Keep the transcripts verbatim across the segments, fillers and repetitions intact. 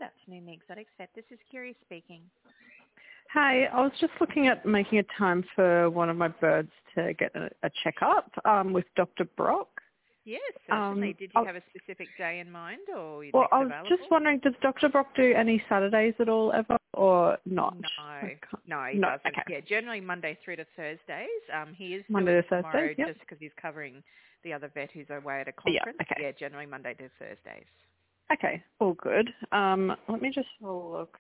afternoon, the Exotics Vet. This is Kiri speaking. Hi, I was just looking at making a time for one of my birds to get a, a checkup um, with Doctor Brock. Yes, certainly. Um, Did you I, have a specific day in mind or your well, next I was available? just wondering, does Doctor Brock do any Saturdays at all ever or not? No, no, he No, doesn't. okay. Yeah, generally Monday through to Thursdays. Um, he is Monday doing to Thursdays, tomorrow yep. just because he's covering the other vet who's away at a Yeah, conference. okay. Yeah, generally Monday to Thursdays. Okay, all good. Um, let me just have a look.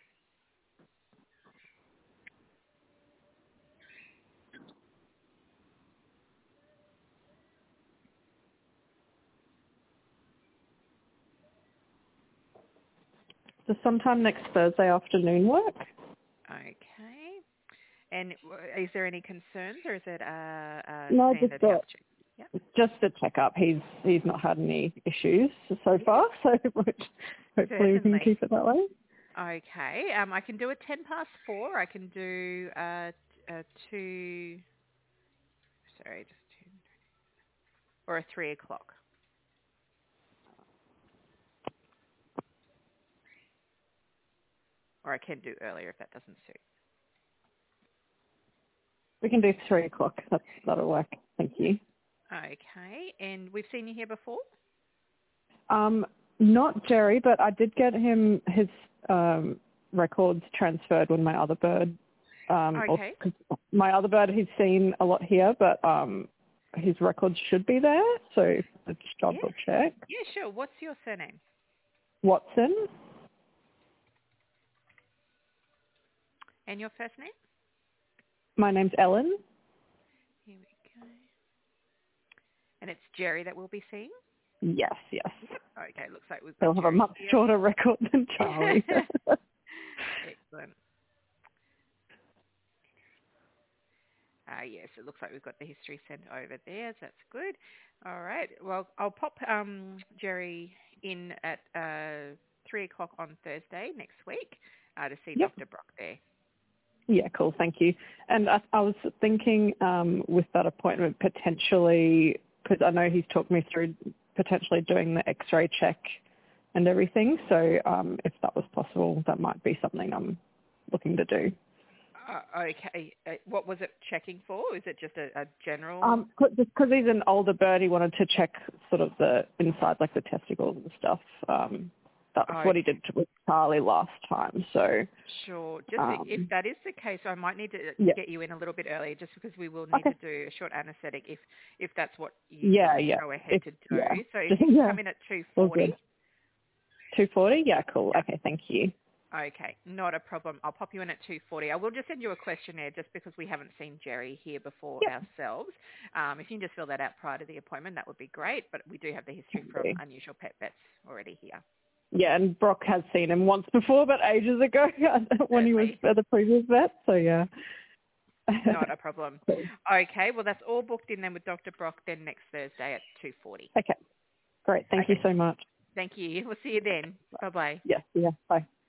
Does sometime next Thursday afternoon work? Okay. And w- is there any concerns or is it a, a No, just standard a, health check? Yep. just a checkup. He's he's not had any issues so far, so hopefully we can Certainly. keep it that way. Okay. Um, I can do a ten past four. I can do uh, a two. Sorry, just two. Or a three o'clock. Or I can do earlier if that doesn't suit. We can do three o'clock. That's, that'll work. Thank you. Okay. And we've seen you here before? Um, not Jerry, but I did get him his um, records transferred when my other bird. Um, or, Okay. 'cause my other bird he's seen a lot here, but um, his records should be there. So I just Yeah. double check. Yeah, sure. What's your surname? Watson. And your first name? My name's Ellen. Here we go. And it's Jerry that we'll be seeing? Yes, yes. Yep. Okay, looks like we've got He'll have a Jerry much here. shorter record than Charlie. Excellent. Uh, yes, it looks like we've got the history sent over there. So that's good. All right. Well, I'll pop um, Jerry in at uh, three o'clock on Thursday next week uh, to see Yep. Doctor Brock there. Yeah, cool. Thank you. And I, I was thinking um, with that appointment potentially, because I know he's talked me through potentially doing the X-ray check and everything. So um, if that was possible, that might be something I'm looking to do. Uh, okay. Uh, what was it checking for? Is it just a, a general? Um, cause, just because he's an older bird, he wanted to check sort of the inside, like the testicles and stuff. Um, that's Okay. what he did with Charlie last time. So Sure. Just um, if that is the case, I might need to yeah. get you in a little bit earlier, just because we will need Okay. to do a short anaesthetic if if that's what you Yeah, want to yeah. go ahead If, to do. yeah. So if you can yeah. come in at two All forty. good. two forty? Yeah, cool. Yeah. Okay, thank you. Okay, not a problem. I'll pop you in at two forty. I will just send you a questionnaire just because we haven't seen Jerry here before Yep. ourselves. Um, if you can just fill that out prior to the appointment, that would be great. But we do have the history from Okay. Unusual Pet Vets already here. Yeah, and Brock has seen him once before, but ages ago when he was Certainly. at the previous vet. So yeah. Not a problem. Okay, well, that's all booked in then with Doctor Brock then next Thursday at two forty. Okay, great. Thank Okay, you so much. thank you. We'll see you then. Bye-bye. Yes, yeah, bye.